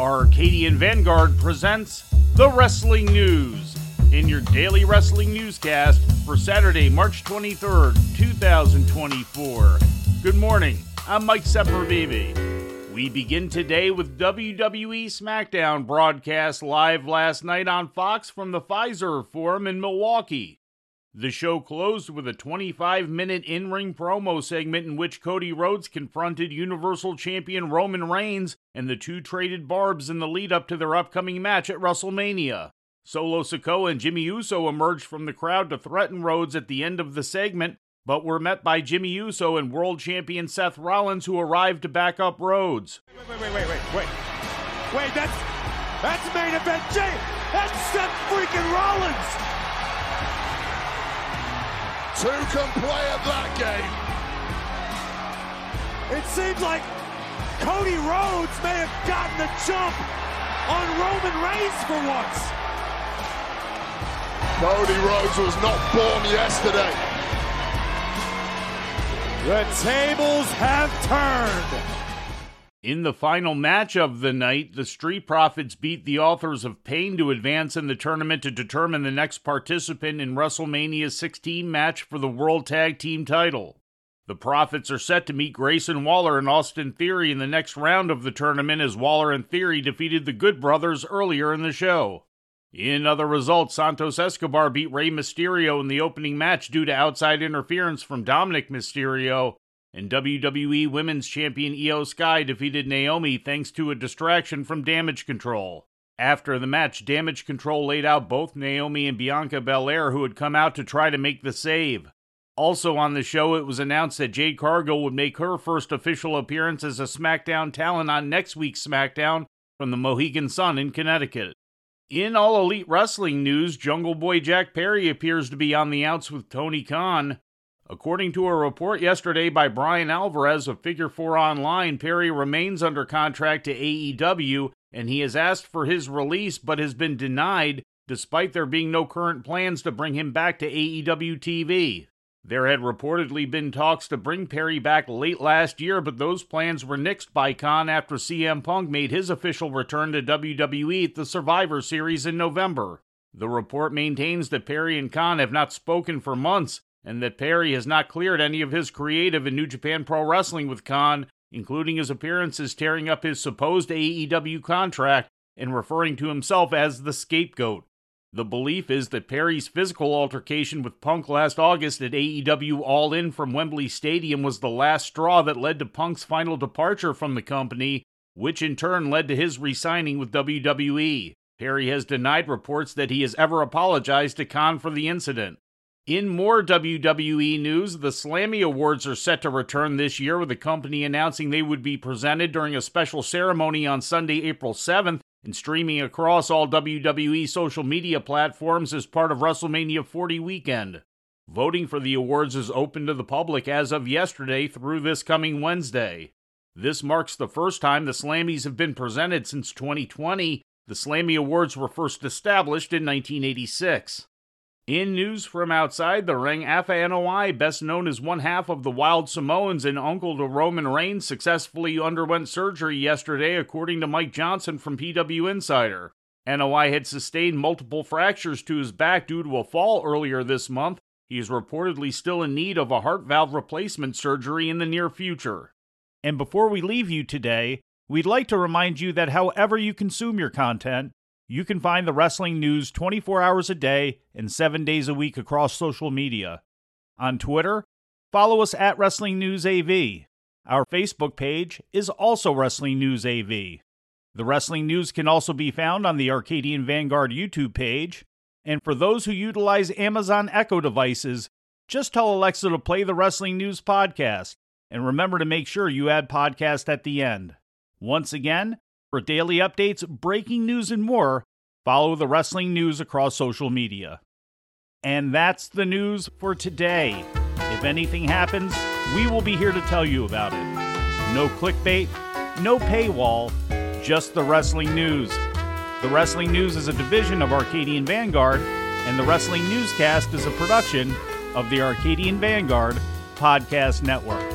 Arcadian Vanguard presents The Wrestling News in your daily wrestling newscast for Saturday, March 23rd, 2024. Good morning, I'm Mike Sempervive. We begin today with WWE SmackDown broadcast live last night on Fox from the Pfizer Forum in Milwaukee. The show closed with a 25-minute in-ring promo segment in which Cody Rhodes confronted Universal Champion Roman Reigns, and the two traded barbs in the lead-up to their upcoming match at WrestleMania. Solo Sikoa and Jimmy Uso emerged from the crowd to threaten Rhodes at the end of the segment, but were met by Jimmy Uso and World Champion Seth Rollins, who arrived to back up Rhodes. Wait, that's main event, Jay! That's Seth freaking Rollins! Two can play at that game. It seems like Cody Rhodes may have gotten the jump on Roman Reigns for once. Cody Rhodes was not born yesterday. The tables have turned. In the final match of the night, the Street Profits beat the Authors of Pain to advance in the tournament to determine the next participant in WrestleMania's 16 match for the World Tag Team title. The Profits are set to meet Grayson Waller and Austin Theory in the next round of the tournament, as Waller and Theory defeated the Good Brothers earlier in the show. In other results, Santos Escobar beat Rey Mysterio in the opening match due to outside interference from Dominic Mysterio, and WWE Women's Champion Io Sky defeated Naomi thanks to a distraction from Damage Control. After the match, Damage Control laid out both Naomi and Bianca Belair, who had come out to try to make the save. Also on the show, it was announced that Jade Cargill would make her first official appearance as a SmackDown talent on next week's SmackDown from the Mohegan Sun in Connecticut. In All Elite Wrestling news, Jungle Boy Jack Perry appears to be on the outs with Tony Khan. According to a report yesterday by Brian Alvarez of Figure 4 Online, Perry remains under contract to AEW, and he has asked for his release but has been denied, despite there being no current plans to bring him back to AEW TV. There had reportedly been talks to bring Perry back late last year, but those plans were nixed by Khan after CM Punk made his official return to WWE at the Survivor Series in November. The report maintains that Perry and Khan have not spoken for months, and that Perry has not cleared any of his creative in New Japan Pro Wrestling with Khan, including his appearances tearing up his supposed AEW contract and referring to himself as the scapegoat. The belief is that Perry's physical altercation with Punk last August at AEW All In from Wembley Stadium was the last straw that led to Punk's final departure from the company, which in turn led to his re-signing with WWE. Perry has denied reports that he has ever apologized to Khan for the incident. In more WWE news, the Slammy Awards are set to return this year, with the company announcing they would be presented during a special ceremony on Sunday, April 7th, and streaming across all WWE social media platforms as part of WrestleMania 40 weekend. Voting for the awards is open to the public as of yesterday through this coming Wednesday. This marks the first time the Slammies have been presented since 2020. The Slammy Awards were first established in 1986. In news from outside the ring, Afa Noi, best known as one half of the Wild Samoans and uncle to Roman Reigns, successfully underwent surgery yesterday, according to Mike Johnson from PW Insider. Noi had sustained multiple fractures to his back due to a fall earlier this month. He is reportedly still in need of a heart valve replacement surgery in the near future. And before we leave you today, we'd like to remind you that however you consume your content, you can find the wrestling news 24 hours a day and 7 days a week across social media. On Twitter, follow us at Wrestling News AV. Our Facebook page is also Wrestling News AV. The Wrestling News can also be found on the Arcadian Vanguard YouTube page. And for those who utilize Amazon Echo devices, just tell Alexa to play the Wrestling News podcast. And remember to make sure you add podcast at the end. Once again, for daily updates, breaking news, and more, follow the Wrestling News across social media. And that's the news for today. If anything happens, we will be here to tell you about it. No clickbait, no paywall, just the Wrestling News. The Wrestling News is a division of Arcadian Vanguard, and the Wrestling Newscast is a production of the Arcadian Vanguard Podcast Network.